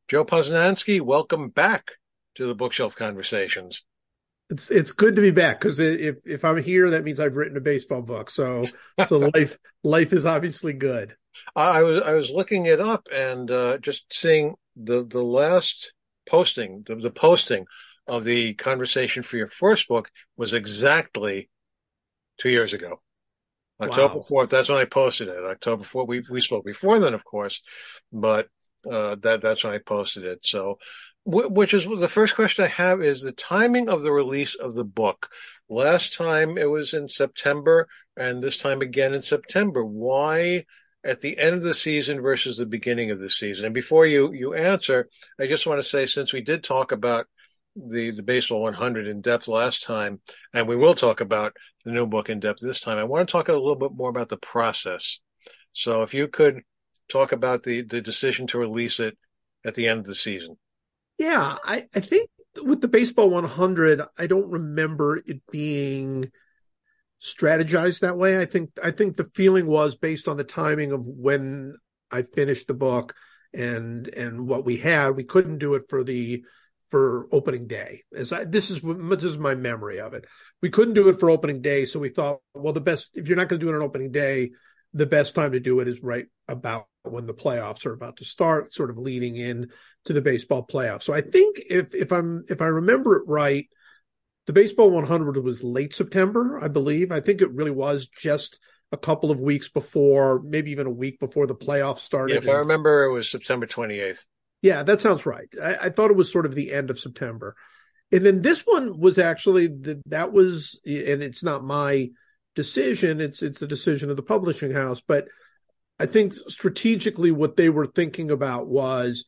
Joe Posnanski, welcome back to the Bookshelf Conversations. It's good to be back because if I'm here, that means I've written a baseball book. So life is obviously good. I was looking it up and just seeing the last posting, the posting of the conversation for your first book was exactly 2 years ago. October Wow. 4th, that's when I posted it. October 4th, we spoke before then, of course, but that's when I posted it. So, which is the first question I have is the timing of the release of the book. Last time it was in September, and this time again in September. Why at the end of the season versus the beginning of the season? And before you answer, I just want to say, since we did talk about the Baseball 100 in depth last time, and we will talk about the new book in depth this time, I want to talk a little bit more about the process. So if you could talk about the decision to release it at the end of the season. Yeah, I think with the baseball 100, I don't remember it being strategized that way. I think the feeling was based on the timing of when I finished the book and what we had. We couldn't do it for opening day. This is my memory of it. We couldn't do it for opening day, so we thought, well, the best if you're not going to do it on opening day, the best time to do it is right about when the playoffs are about to start, sort of leading in to the baseball playoffs. So I think if I remember it right, the baseball 100 was late September, I believe. I think it really was just a couple of weeks before, maybe even a week before the playoffs Yeah, started. if I And remember, it was September 28th. yeah, that sounds right. I thought it was sort of the end of September. And then this one was actually that was, and it's not my decision. It's the decision of the publishing house. But I think strategically, what they were thinking about was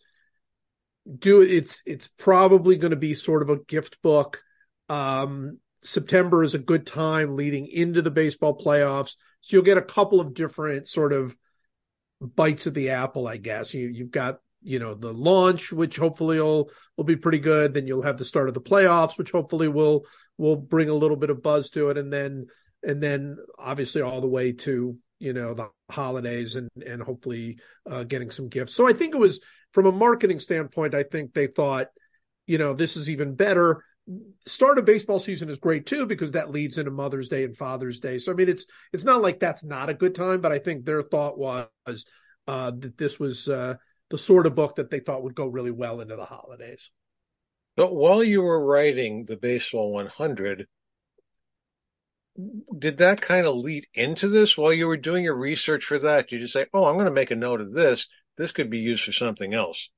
it's probably going to be sort of a gift book. September is a good time leading into the baseball playoffs, so you'll get a couple of different sort of bites of the apple, I guess. You've got the launch, which hopefully will be pretty good. Then you'll have the start of the playoffs, which hopefully will bring a little bit of buzz to it, and then obviously all the way to the holidays and hopefully getting some gifts. So I think it was from a marketing standpoint. I think they thought, this is even better. Start of baseball season is great too because that leads into Mother's Day and Father's Day. So I mean, it's not like that's not a good time, but I think their thought was that this was the sort of book that they thought would go really well into the holidays. But while you were writing the Baseball 100, did that kind of lead into this? While you were doing your research for that, did you say, "Oh, I'm going to make a note of this. This could be used for something else"?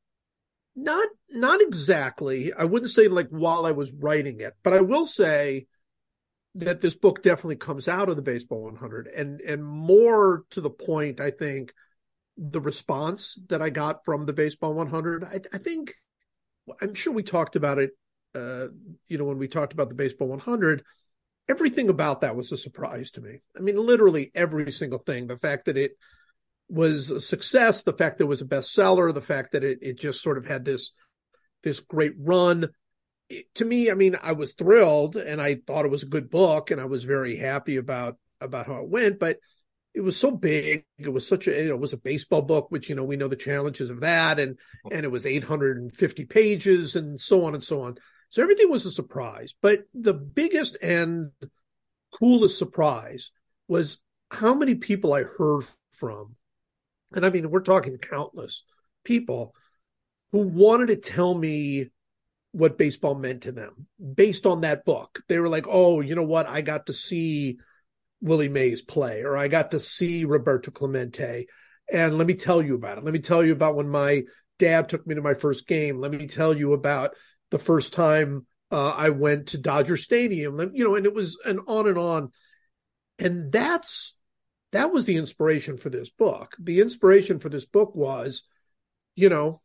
Not exactly. I wouldn't say like while I was writing it, but I will say that this book definitely comes out of the Baseball 100, and more to the point, I think the response that I got from the Baseball 100. I think I'm sure we talked about it. When we talked about the Baseball 100, everything about that was a surprise to me. I mean, literally every single thing. The fact that it was a success, the fact that it was a bestseller, the fact that it just sort of had this great run. To me, I mean, I was thrilled and I thought it was a good book and I was very happy about how it went, but it was so big. It was such a, it was a baseball book, which, we know the challenges of that. And it was 850 pages and so on and so on. So everything was a surprise, but the biggest and coolest surprise was how many people I heard from. And I mean, we're talking countless people who wanted to tell me what baseball meant to them based on that book. They were like, oh, you know what? I got to see Willie Mays play, or I got to see Roberto Clemente. And let me tell you about it. Let me tell you about when my dad took me to my first game. Let me tell you about the first time I went to Dodger Stadium. And it was an on and on. And that was the inspiration for this book. The inspiration for this book was, you know,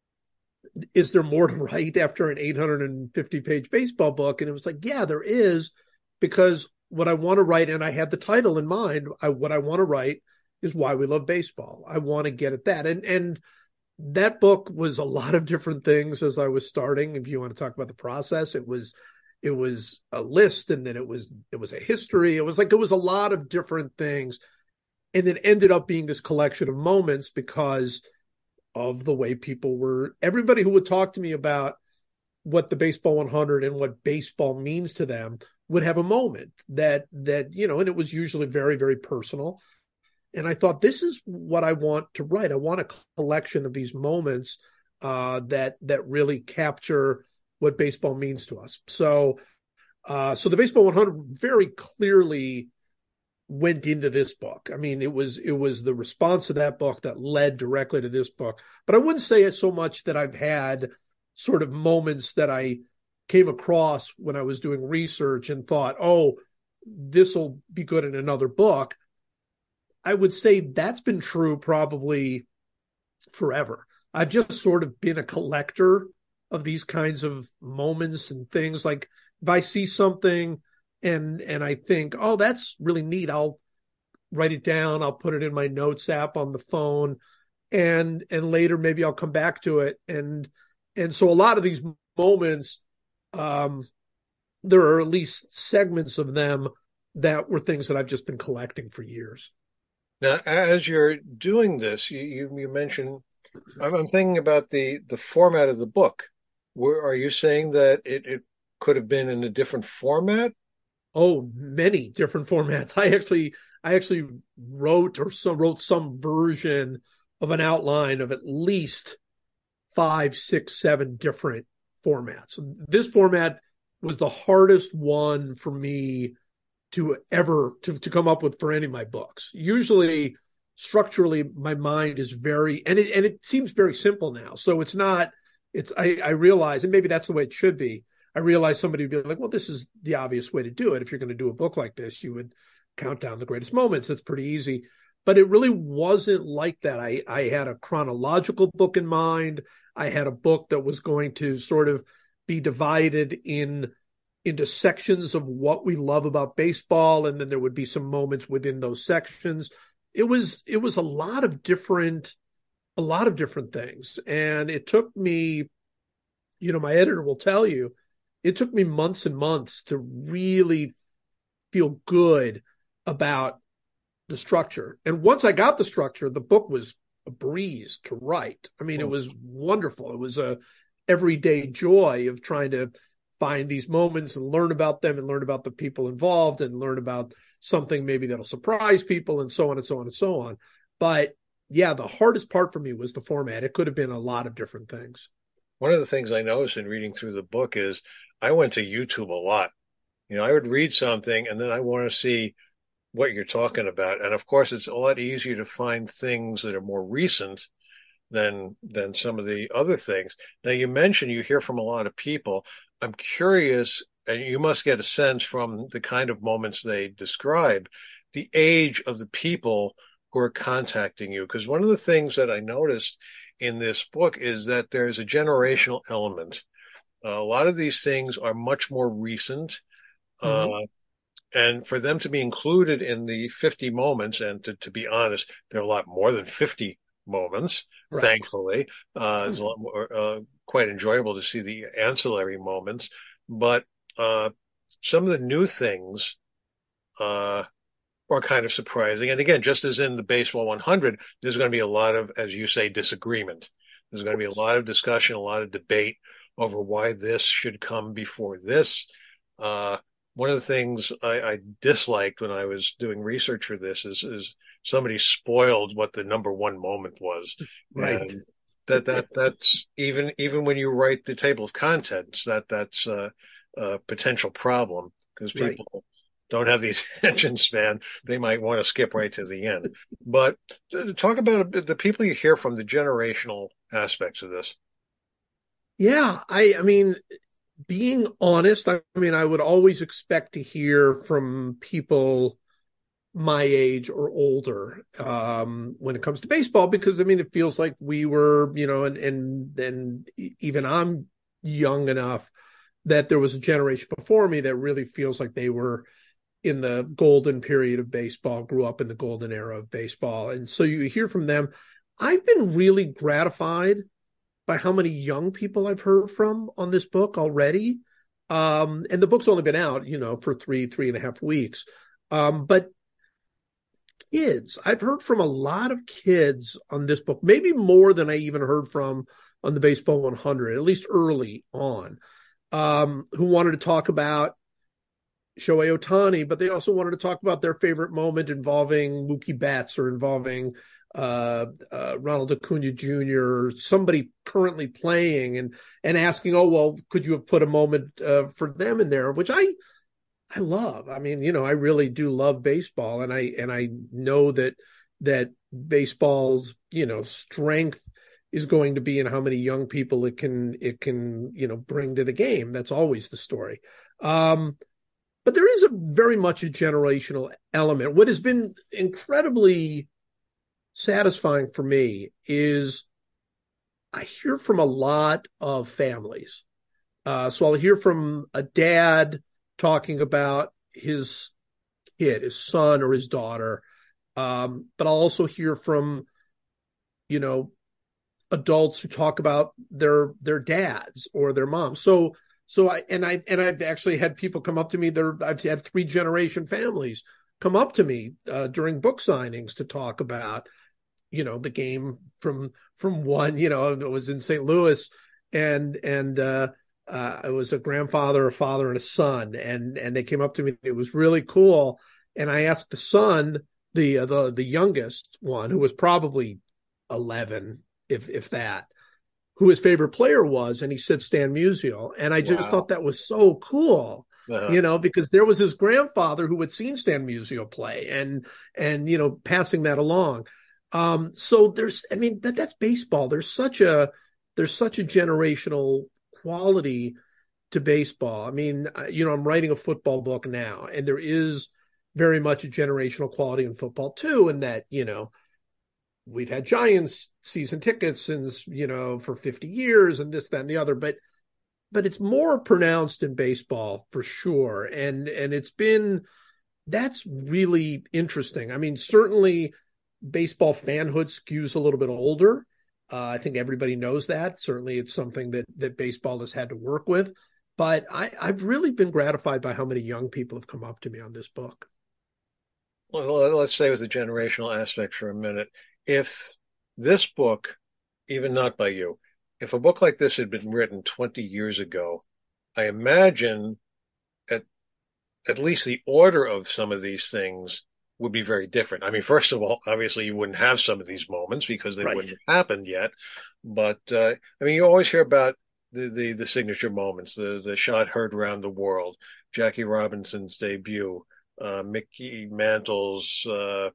is there more to write after an 850-page baseball book? And it was like, yeah, there is, because what I want to write, and I had the title in mind, what I want to write is Why We Love Baseball. I want to get at that. And that book was a lot of different things as I was starting. If you want to talk about the process, it was a list, and then it was a history. It was a lot of different things. And it ended up being this collection of moments because of the way people were. Everybody who would talk to me about what the baseball 100 and what baseball means to them would have a moment that you know, and it was usually very, very personal. And I thought, this is what I want to write. I want a collection of these moments that really capture what baseball means to us. So the baseball 100 very clearly went into this book. I mean, it was the response to that book that led directly to this book. But I wouldn't say it so much that I've had sort of moments that I came across when I was doing research and thought, oh, this will be good in another book. I would say that's been true probably forever. I've just sort of been a collector of these kinds of moments and things. Like if I see something and I think, oh, that's really neat, I'll write it down. I'll put it in my notes app on the phone, and later maybe I'll come back to it. And so a lot of these moments, there are at least segments of them that were things that I've just been collecting for years. Now, as you're doing this, you mentioned, I'm thinking about the format of the book. Are you saying that it could have been in a different format? Oh, many different formats. I actually wrote some version of an outline of at least 5, 6, 7 different formats. This format was the hardest one for me to ever to come up with for any of my books. Usually, structurally, my mind is very, and it seems very simple now. So it's not. I realize, and maybe that's the way it should be. I realize somebody would be like, well, this is the obvious way to do it. If you're going to do a book like this, you would count down the greatest moments. That's pretty easy. But it really wasn't like that. I had a chronological book in mind. I had a book that was going to sort of be divided into sections of what we love about baseball, and then there would be some moments within those sections. It was a lot of different things. And it took me, you know, my editor will tell you, it took me months and months to really feel good about the structure. And once I got the structure, the book was a breeze to write. I mean, it was wonderful. It was a everyday joy of trying to find these moments and learn about them and learn about the people involved and learn about something maybe that'll surprise people and so on and so on and so on. But yeah, the hardest part for me was the format. It could have been a lot of different things. One of the things I noticed in reading through the book is I went to YouTube a lot. You know, I would read something and then I want to see what you're talking about. And of course, it's a lot easier to find things that are more recent than some of the other things. Now, you mentioned you hear from a lot of people. I'm curious, and you must get a sense from the kind of moments they describe, the age of the people who are contacting you. Because one of the things that I noticed in this book is that there's a generational element. A lot of these things are much more recent. Mm-hmm. And for them to be included in the 50 moments, and to be honest, there are a lot more than 50 moments, right. Thankfully. It's a lot more, quite enjoyable to see the ancillary moments. But some of the new things are kind of surprising. And again, just as in the Baseball 100, there's going to be a lot of, as you say, disagreement. There's going to be a lot of discussion, a lot of debate over why this should come before this. One of the things I disliked when I was doing research for this is somebody spoiled what the number one moment was. Right. And that's even when you write the table of contents, that's a potential problem because people don't have the attention span. They might want to skip right to the end. But talk about the people you hear from, the generational aspects of this. Yeah, I mean, being honest, I mean, I would always expect to hear from people my age or older when it comes to baseball, because I mean, it feels like we were, you know, and even I'm young enough that there was a generation before me that really feels like they were in the golden period of baseball, grew up in the golden era of baseball. And so you hear from them. I've been really gratified by how many young people I've heard from on this book already. And the book's only been out, you know, for three and a half weeks. But kids. I've heard from a lot of kids on this book, maybe more than I even heard from on the Baseball 100, at least early on, who wanted to talk about Shohei Ohtani, but they also wanted to talk about their favorite moment involving Mookie Betts or involving Ronald Acuna Jr., or somebody currently playing, and asking, oh, well, could you have put a moment for them in there, which I love. I mean, I really do love baseball, and I know that baseball's, strength is going to be in how many young people it can bring to the game. That's always the story. But there is very much a generational element. What has been incredibly satisfying for me is I hear from a lot of families. So I'll hear from a dad talking about his kid, his son or his daughter. But I'll also hear from, adults who talk about their dads or their moms. So I've actually had people come up to me. I've had 3-generation families come up to me during book signings to talk about, the game from one. It was in St. Louis, and it was a grandfather, a father, and a son, and they came up to me. It was really cool, and I asked the son, the youngest one, who was probably 11, if that, who his favorite player was, and he said Stan Musial. And I just thought that was so cool, because there was his grandfather who had seen Stan Musial play and passing that along. So that's baseball. There's such a generational quality to baseball. I mean, I'm writing a football book now, and there is very much a generational quality in football too, in that, we've had Giants season tickets since, for 50 years and this, that, and the other, but it's more pronounced in baseball for sure. And that's really interesting. I mean, certainly baseball fanhood skews a little bit older. I think everybody knows that. Certainly it's something that baseball has had to work with, but I've really been gratified by how many young people have come up to me on this book. Well, let's stay with the generational aspect for a minute. If this book, even not by you, if a book like this had been written 20 years ago, I imagine at least the order of some of these things would be very different. I mean, first of all, obviously you wouldn't have some of these moments because they wouldn't have happened yet. But I mean, you always hear about the signature moments, the shot heard around the world, Jackie Robinson's debut, Mickey Mantle's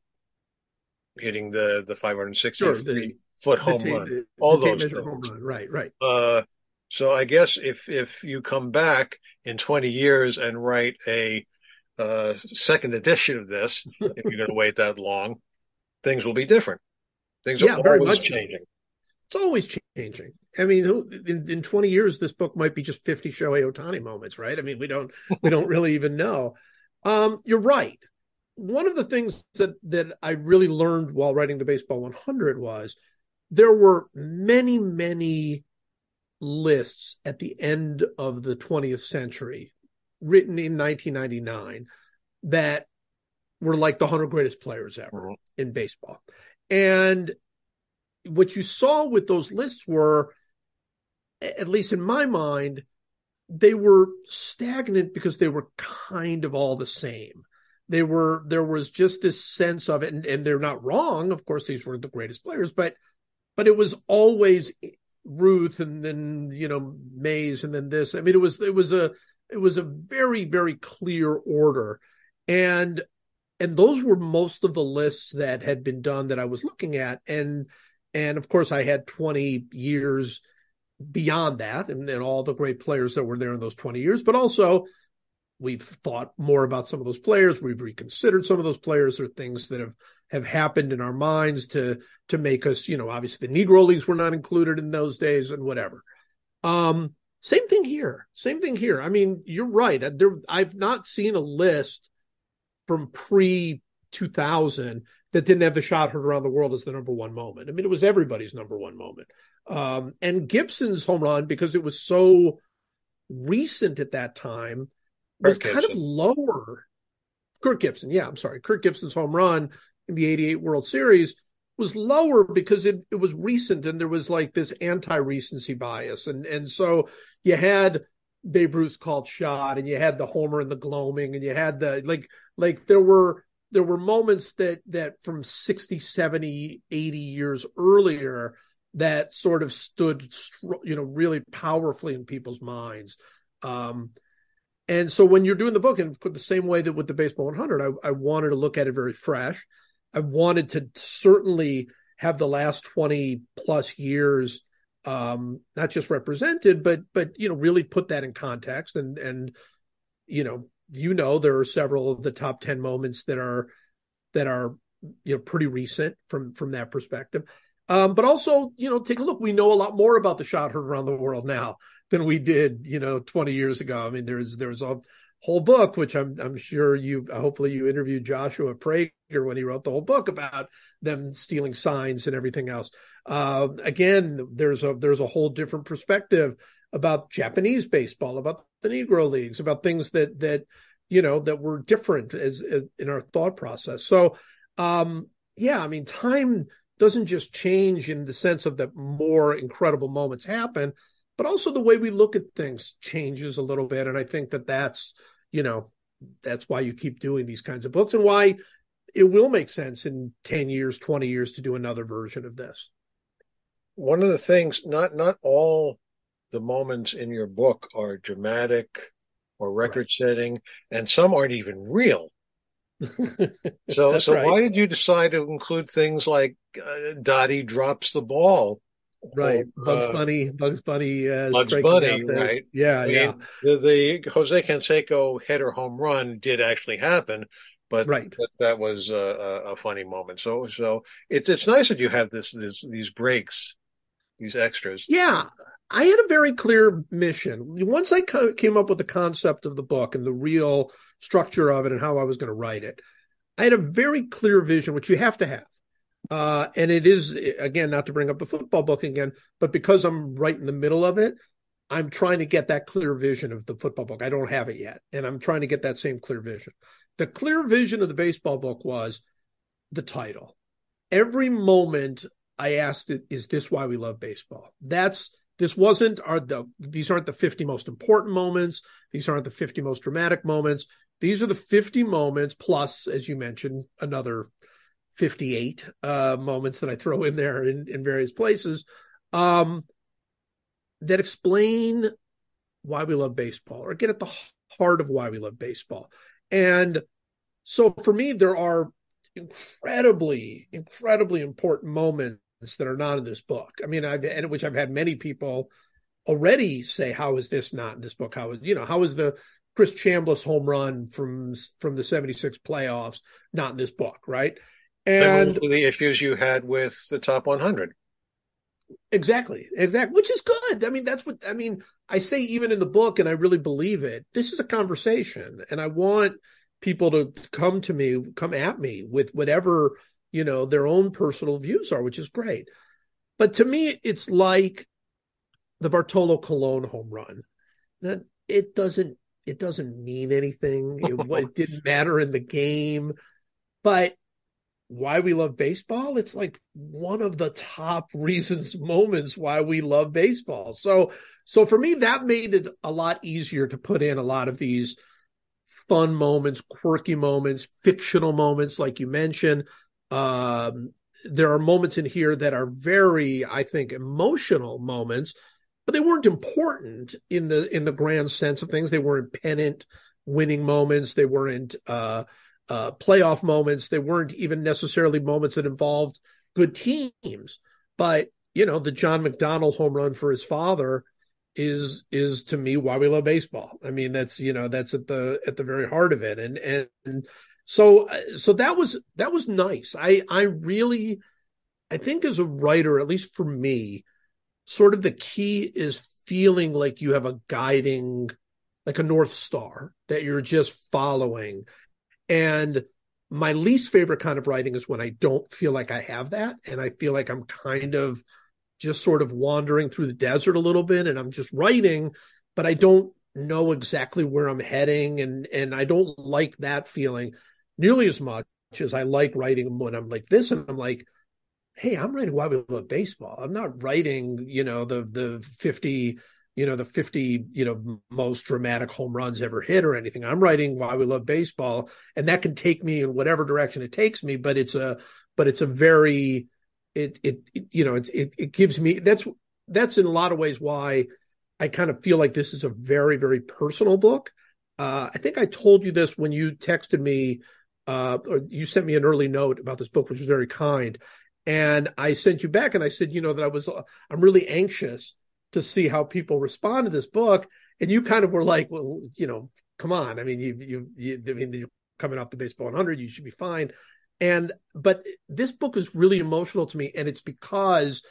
hitting the 563-foot home run, all those things. Home run. Right. So I guess if you come back in 20 years and write a second edition of this, if you're going to wait that long, things will be different. Things are very always much changing. It's always changing. I mean, in 20 years, this book might be just 50 Shohei Ohtani moments, right? I mean, we don't really even know. You're right. One of the things that I really learned while writing the Baseball 100 was there were many, many lists at the end of the 20th century written in 1999 that were like the 100 greatest players ever in baseball. And what you saw with those lists were, at least in my mind, they were stagnant because they were kind of all the same. There was just this sense of it, and they're not wrong. Of course, these were the greatest players, but it was always Ruth and then, Mays and then this. I mean, it was a very, very clear order. And those were most of the lists that had been done that I was looking at. And of course I had 20 years beyond that and all the great players that were there in those 20 years, but also we've thought more about some of those players. We've reconsidered some of those players, or things that have happened in our minds to make us, obviously the Negro Leagues were not included in those days and whatever. Same thing here. I mean, you're right. I've not seen a list from pre-2000 that didn't have the shot heard around the world as the number one moment. I mean, it was everybody's number one moment. And Gibson's home run, because it was so recent at that time, was kind of lower. Kirk Gibson. Yeah, I'm sorry. Kirk Gibson's home run in the 88 World Series was lower because it was recent and there was like this anti-recency bias. And so you had Babe Ruth's called shot and you had the homer and the gloaming and you had the like there were moments that from 60, 70, 80 years earlier that sort of stood, really powerfully in people's minds. And so when you're doing the book, and the same way that with the Baseball 100, I wanted to look at it very fresh. I wanted to certainly have the last 20 plus years, not just represented, but really put that in context. And there are several of the top 10 moments that are pretty recent from that perspective. But also, take a look. We know a lot more about the shot heard around the world now than we did, 20 years ago. I mean, there's a whole book, which I'm sure hopefully you interviewed Joshua Prager when he wrote the whole book about them stealing signs and everything else. Again, there's a whole different perspective about Japanese baseball, about the Negro Leagues, about things that were different as in our thought process. So, time doesn't just change in the sense of that more incredible moments happen, but also the way we look at things changes a little bit. And I think that's why you keep doing these kinds of books and why it will make sense in 10 years, 20 years to do another version of this. One of the things, not all the moments in your book are dramatic or record setting, and some aren't even real. So right. Why did you decide to include things like Dottie drops the ball? Right. Bugs Bunny. Bugs Bunny, right. Yeah. The Jose Canseco header home run did actually happen, but right. that was a funny moment. So it's nice that you have these breaks, these extras. Yeah. I had a very clear mission. Once I came up with the concept of the book and the real structure of it and how I was going to write it, I had a very clear vision, which you have to have. And it is, again, not to bring up the football book again, but because I'm right in the middle of it, I'm trying to get that clear vision of the football book. I don't have it yet. And I'm trying to get that same clear vision. The clear vision of the baseball book was the title. Every moment I asked it, is this why we love baseball? These aren't the 50 most important moments. These aren't the 50 most dramatic moments. These are the 50 moments plus, as you mentioned, another 58 moments that I throw in there in various places that explain why we love baseball or get at the heart of why we love baseball. And so for me, there are incredibly, incredibly important moments that are not in this book. I mean, I've had many people already say, how is this not in this book? How is the Chris Chambliss home run from the 76 playoffs not in this book, right? And the issues you had with the top 100. Exactly, which is good. I mean, I say even in the book, and I really believe it, this is a conversation, and I want people to come at me with whatever, their own personal views are, which is great. But to me, it's like the Bartolo Colon home run. That it doesn't mean anything. It didn't matter in the game, but why we love baseball, it's like one of the top moments why we love baseball. So for me, that made it a lot easier to put in a lot of these fun moments, quirky moments, fictional moments, like you mentioned. There are moments in here that are very, I think, emotional moments, but they weren't important in the grand sense of things. They weren't pennant winning moments. They weren't playoff moments. They weren't even necessarily moments that involved good teams. But, the John McDonald home run for his father is to me why we love baseball. I mean, that's at the very heart of it. And so that was nice. I really think as a writer, at least for me, sort of the key is feeling like you have a guiding, like a North Star that you're just following. And my least favorite kind of writing is when I don't feel like I have that. And I feel like I'm kind of just sort of wandering through the desert a little bit and I'm just writing, but I don't know exactly where I'm heading. And I don't like that feeling nearly as much as I like writing them when I'm like this, and I'm like, hey, I'm writing Why We Love Baseball. I'm not writing, the 50, the 50, most dramatic home runs ever hit or anything. I'm writing Why We Love Baseball, and that can take me in whatever direction it takes me. But it's a very, it gives me, that's in a lot of ways why I kind of feel like this is a very, very personal book. I think I told you this when you texted me, or you sent me an early note about this book, which was very kind. And I sent you back and I said, that I'm really anxious to see how people respond to this book. And you kind of were like, well, come on. I mean, you're coming off the Baseball 100, you should be fine. But this book is really emotional to me. And it's because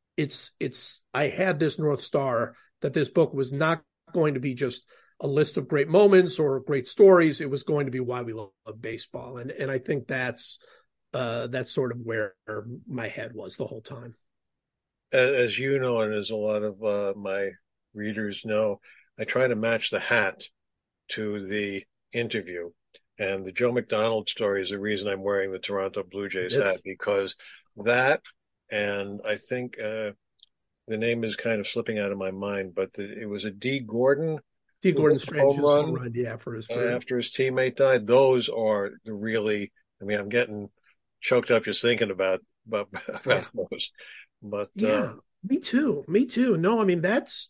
I had this North Star that this book was not going to be just a list of great moments or great stories. It was going to be why we love baseball. And I think that's sort of where my head was the whole time. As you know, and as a lot of my readers know, I try to match the hat to the interview. And the Joe McDonald story is the reason I'm wearing the Toronto Blue Jays hat, because that, and I think the name is kind of slipping out of my mind, but it was a Dee Gordon. Dee Gordon Strange's home run, yeah, after his teammate died. Those are the really, I mean, I'm getting choked up just thinking about those. But yeah, me too. No, I mean, that's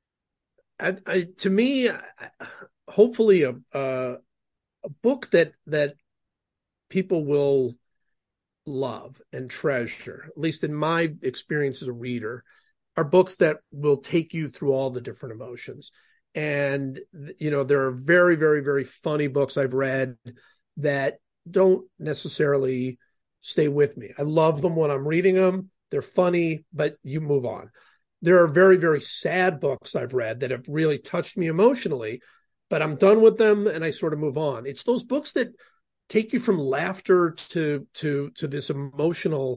to me, hopefully a book that people will love and treasure, at least in my experience as a reader, are books that will take you through all the different emotions. And, there are very, very, very funny books I've read that don't necessarily stay with me. I love them when I'm reading them. They're funny, but you move on. There are very, very sad books I've read that have really touched me emotionally, but I'm done with them and I sort of move on. It's those books that take you from laughter to this emotional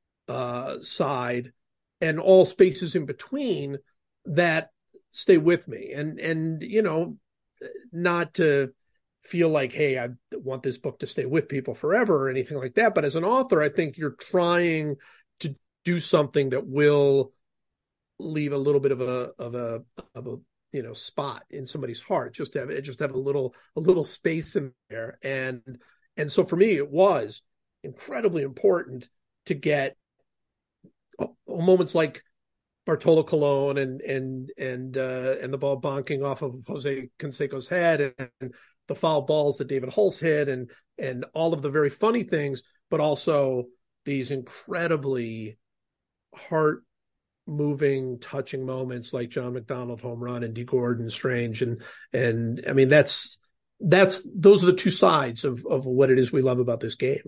side and all spaces in between that stay with me. And not to feel like, hey, I want this book to stay with people forever or anything like that. But as an author, I think you're trying to do something that will leave a little bit of a spot in somebody's heart, just to have a little space in there. And so for me, it was incredibly important to get moments like Bartolo Colon and the ball bonking off of Jose Canseco's head and the foul balls that David Hulse hit and all of the very funny things, but also these incredibly heart moving, touching moments like John McDonald home run and Dee Gordon Strange. And I mean, those are the two sides of what it is we love about this game.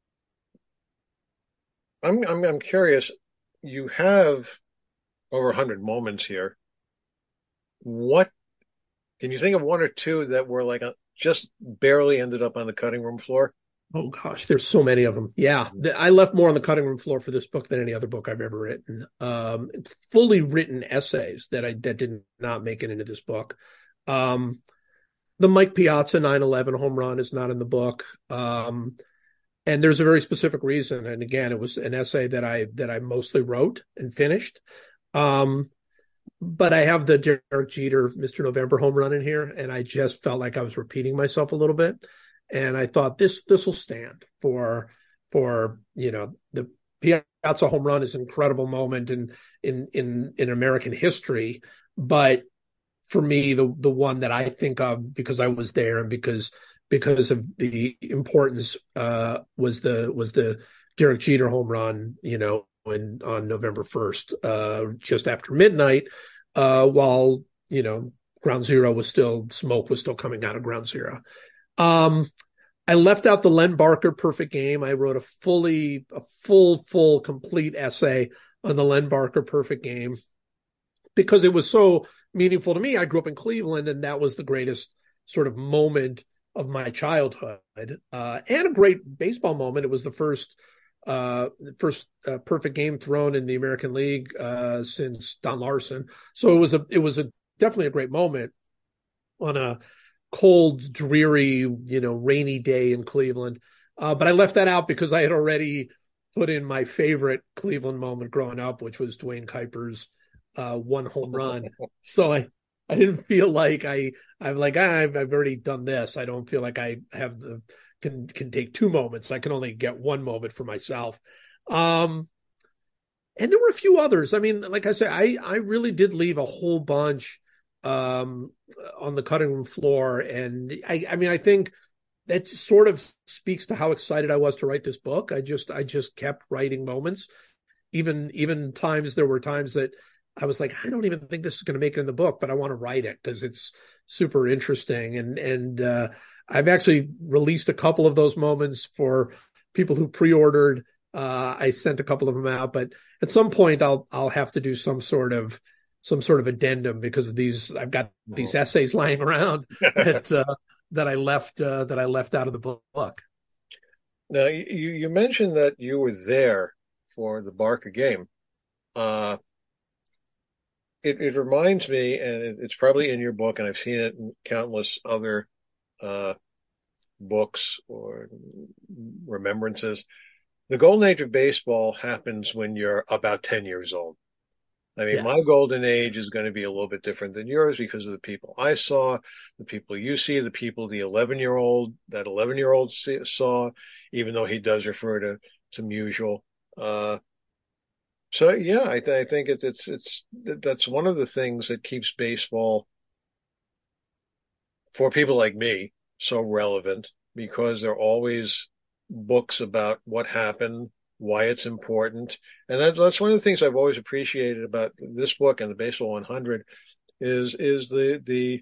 I'm curious. You have over 100 moments here. What can you think of one or two that were like just barely ended up on the cutting room floor? Oh gosh, there's so many of them. Yeah, I left more on the cutting room floor for this book than any other book I've ever written. Fully written essays that did not make it into this book. The Mike Piazza 9/11 home run is not in the book. And there's a very specific reason. And again, it was an essay that I mostly wrote and finished. But I have the Derek Jeter, Mr. November home run in here. And I just felt like I was repeating myself a little bit. And I thought this will stand for the Piazza home run is an incredible moment in American history. But for me, the one that I think of because I was there and because of the importance was the Derek Jeter home run, on November 1st, just after midnight, while Ground Zero smoke was still coming out of Ground Zero. I left out the Len Barker perfect game. I wrote a full complete essay on the Len Barker perfect game because it was so meaningful to me. I grew up in Cleveland, and that was the greatest sort of moment of my childhood, and a great baseball moment. It was the first perfect game thrown in the American League since Don Larson. So it was definitely a great moment on a cold, dreary, rainy day in Cleveland. But I left that out because I had already put in my favorite Cleveland moment growing up, which was Dwayne Kuiper's one home run. So I didn't feel like I'm like, I've already done this. I don't feel like I have can take two moments. I can only get one moment for myself. And there were a few others. I mean, like I said, I really did leave a whole bunch on the cutting room floor. And I mean, I think that sort of speaks to how excited I was to write this book. I just kept writing moments. Even times, there were times that I was like, I don't even think this is going to make it in the book, but I want to write it because it's super interesting. And I've actually released a couple of those moments for people who pre-ordered. I sent a couple of them out, but at some point I'll have to do some sort of addendum because of these. I've got these essays lying around that I left out of the book. Now, you mentioned that you were there for the Barca game. It reminds me, and it's probably in your book, and I've seen it in countless other books or remembrances. The golden age of baseball happens when you're about 10 years old. I mean, Yes. my golden age is going to be a little bit different than yours because of the people I saw, the people you see, the people that 11-year-old saw, even though he does refer to Musial. So yeah, I think that's one of the things that keeps baseball for people like me so relevant because they're always books about what happened, why it's important. And that's one of the things I've always appreciated about this book and the Baseball 100 is the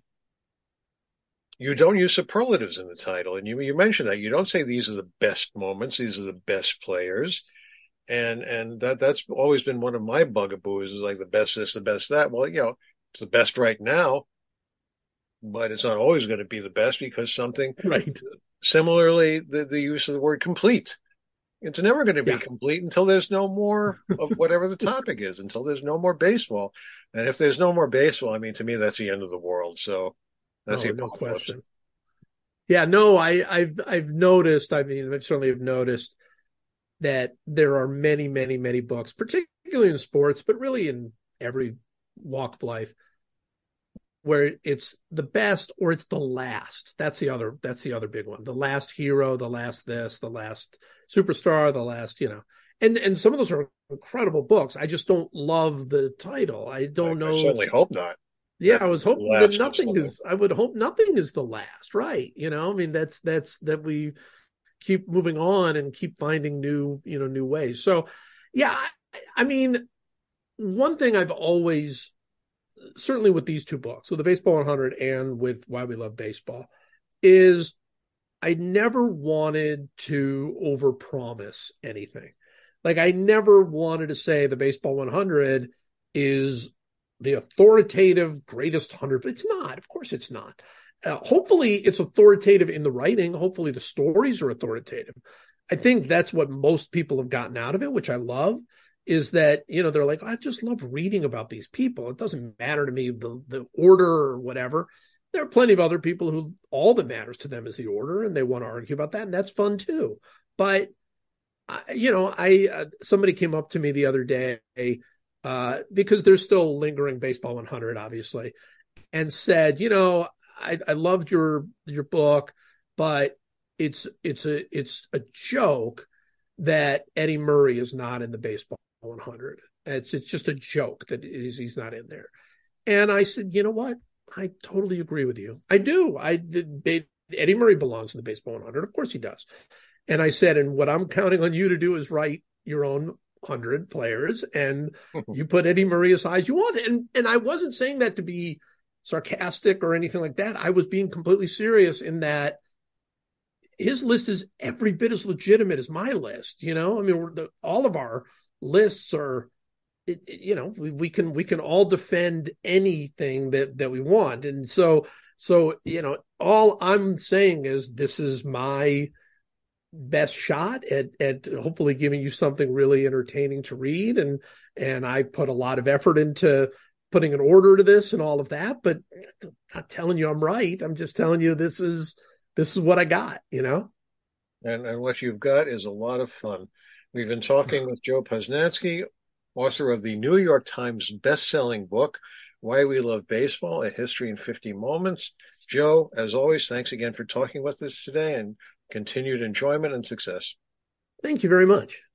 you don't use superlatives in the title. And you mentioned that. You don't say these are the best moments, these are the best players. And that's always been one of my bugaboos is like the best this, the best that. Well, it's the best right now, but it's not always going to be the best because something Right. Similarly, the use of the word complete. It's never going to be Yeah. complete until there's no more of whatever the topic is, until there's no more baseball. And if there's no more baseball, I mean, to me, that's the end of the world. So that's the No apocalypse. question. Yeah, no, I've noticed, I mean, I certainly have noticed that there are many, many, many books, particularly in sports, but really in every walk of life, where it's the best or it's the last. That's the other big one. The last hero, the last this, the last superstar, the last, and some of those are incredible books. I just don't love the title. I don't know. I certainly hope not. Yeah, I was hoping that I would hope nothing is the last, right? I mean, that's that we keep moving on and keep finding new ways. So, yeah, I mean, one thing I've always, certainly with these two books, with the Baseball 100 and with Why We Love Baseball, is I never wanted to overpromise anything. Like I never wanted to say the Baseball 100 is the authoritative greatest 100. It's not. Of course it's not. Hopefully it's authoritative in the writing. Hopefully the stories are authoritative. I think that's what most people have gotten out of it, which I love, is that, they're like, I just love reading about these people. It doesn't matter to me the order or whatever. There are plenty of other people who all that matters to them is the order and they want to argue about that. And that's fun too. But, somebody came up to me the other day because there's still lingering Baseball 100, obviously, and said, I loved your book, but it's a joke that Eddie Murray is not in the Baseball 100. It's just a joke that he's not in there. And I said, you know what? I totally agree with you. I do. Eddie Murray belongs in the Baseball 100. Of course he does. And I said, and what I'm counting on you to do is write your own 100 players, and you put Eddie Murray as high as you want. And I wasn't saying that to be sarcastic or anything like that. I was being completely serious in that his list is every bit as legitimate as my list. I mean, all of our lists are, we can all defend anything that we want. And so, all I'm saying is this is my best shot at hopefully giving you something really entertaining to read. And I put a lot of effort into putting an order to this and all of that, but I'm not telling you I'm right. I'm just telling you this is what I got, And what you've got is a lot of fun. We've been talking with Joe Posnanski, author of the New York Times best-selling book, Why We Love Baseball, A History in 50 Moments. Joe, as always, thanks again for talking with us today and continued enjoyment and success. Thank you very much.